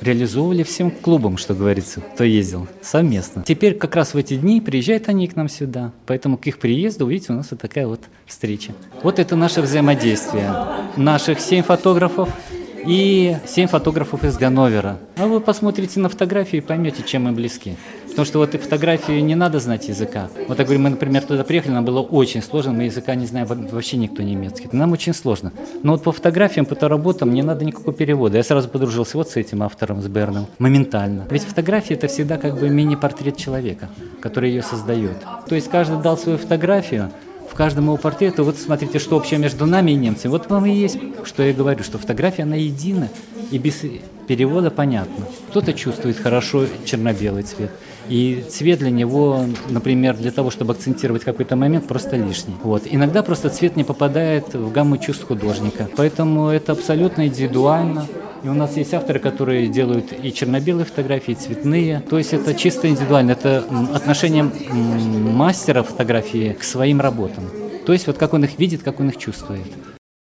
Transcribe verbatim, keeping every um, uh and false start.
реализовывали всем клубам, что говорится, кто ездил, совместно. Теперь как раз в эти дни приезжают они к нам сюда, поэтому к их приезду, видите, у нас вот такая вот встреча. Вот это наше взаимодействие. Наших семь фотографов и семь фотографов из Ганновера. А вы посмотрите на фотографии и поймете, чем мы близки. Потому что вот и фотографии не надо знать языка. Вот я говорю, мы, например, туда приехали, нам было очень сложно, мы языка не знаем, вообще никто немецкий. Нам очень сложно. Но вот по фотографиям, по работам не надо никакого перевода. Я сразу подружился вот с этим автором, с Берном, моментально. Ведь фотография – это всегда как бы мини-портрет человека, который ее создает. То есть каждый дал свою фотографию, в каждом его портрету, вот смотрите, что общее между нами и немцами. Вот вам и есть, что я говорю, что фотография, она едина и без перевода понятно. Кто-то чувствует хорошо черно-белый цвет, и цвет для него, например, для того, чтобы акцентировать какой-то момент, просто лишний. Вот. Иногда просто цвет не попадает в гамму чувств художника, поэтому это абсолютно индивидуально. И у нас есть авторы, которые делают и черно-белые фотографии, и цветные. То есть это чисто индивидуально. Это отношение мастера фотографии к своим работам. То есть вот как он их видит, как он их чувствует.